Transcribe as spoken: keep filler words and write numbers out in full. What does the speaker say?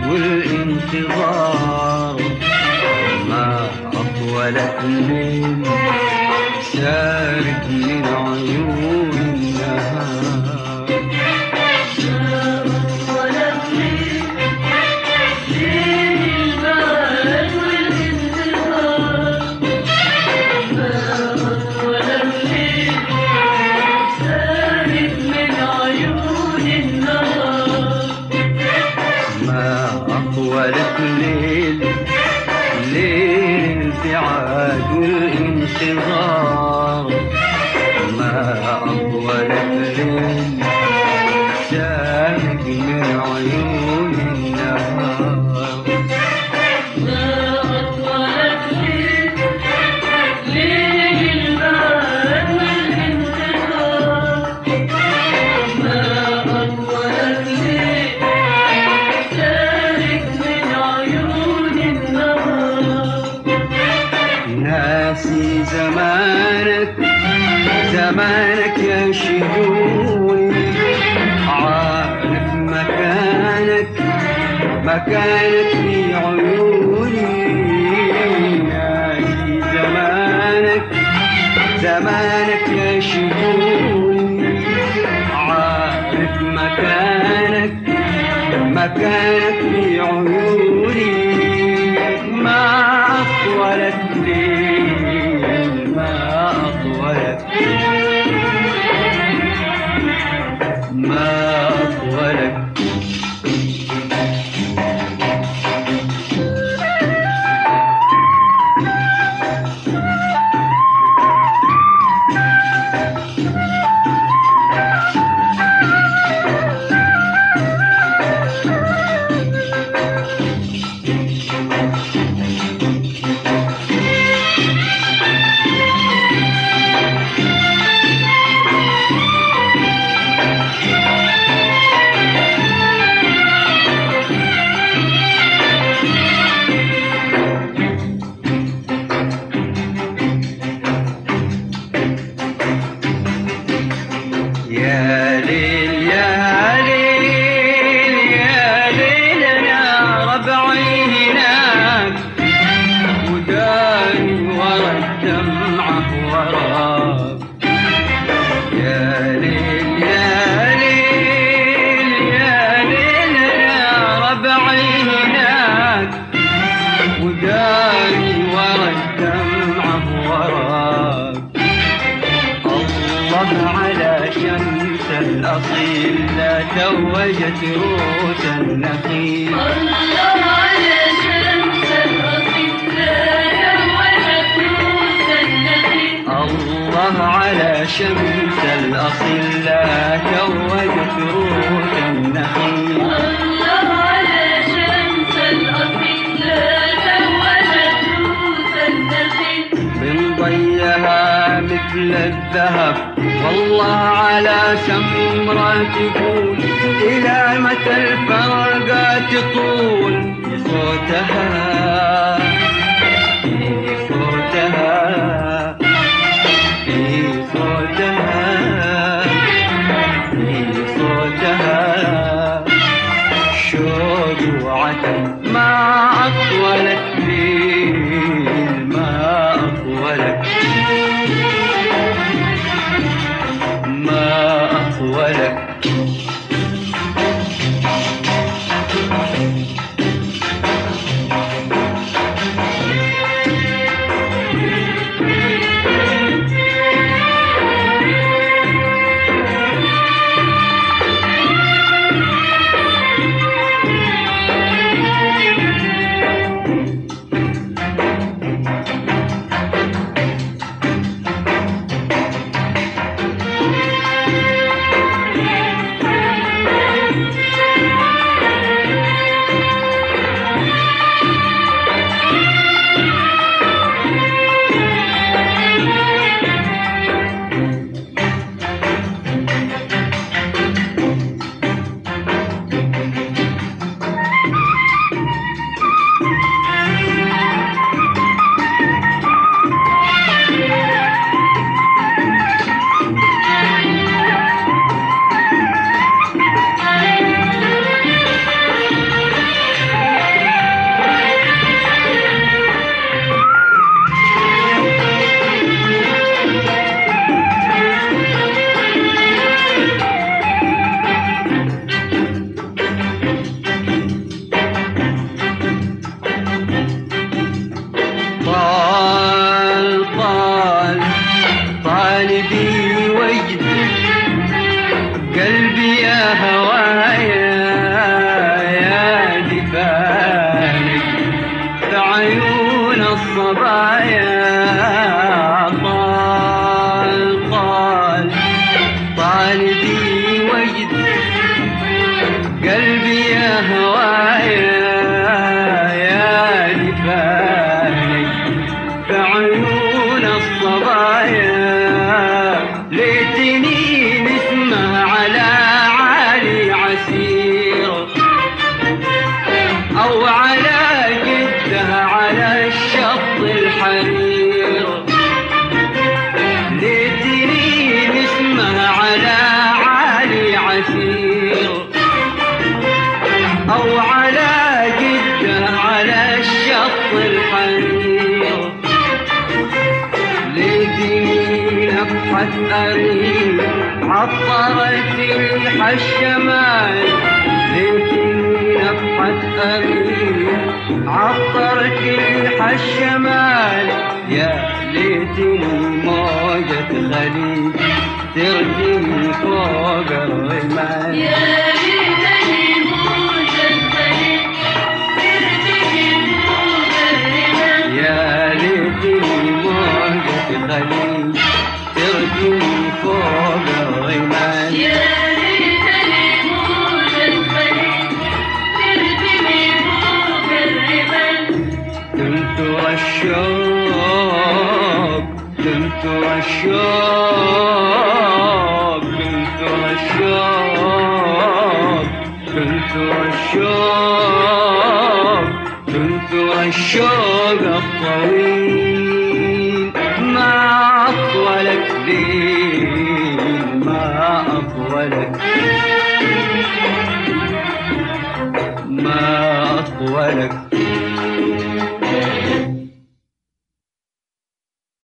والانتظار، ما أطولت الليل سارت من عيون النهار. أطولت الليل ليل الابتعاد والانتظار، ما أطولت الليل سارق من عيون النهار. ما أطولت الليل ليل البعد والانتظار، ما أطولت الليل ناسي زمانك زمانك يا شجوني، عارف مكانك مكانك في عيوني. ناسي زمانك زمانك يا شجوني، عارف مكانك مكانك في عيوني. ما أطولت الليل ما أطولت ما أطولت يا ليل يا ليل يا ليل يا ربعي هناك، وداني ورا الدمعة وراك. يا ليل يا ليل يا ليل يا ربعي هناك، وداني ورا الدمعة وراك. الله على شمس الأصيل لا توجت روس النخيل. الله على شمس الأصيل لا توجت روس النخيل. الله على شمس الأصيل لا توجت روس النخيل. الله على شمس الأصيل لا توجت روس النخيل. من ضيها مثل الذهب والله على سمرة تقول، إلى متى الفرقة تطول. في صوتها في صوتها في صوتها في صوتها شوق وعتب. ما أطولت ليل ما أطولت ما أطولت أريد عطرت الحشمال ليتني نفحة أريد عطرت الحشمال يا ليتني موجة خليج ترجم فوق الرمال يا ليتني موجة خليج ترتجي فوق الرمال يا ليتني موجة خليج ترجم فوق الرمال يا ليتني موجة خليج ترتجي فوق الرمال كنت رشاق كنت رشاق كنت رشاق كنت رشاق كنت رشاق الطويل ما أطولك ليل ما أطولك ما أطولك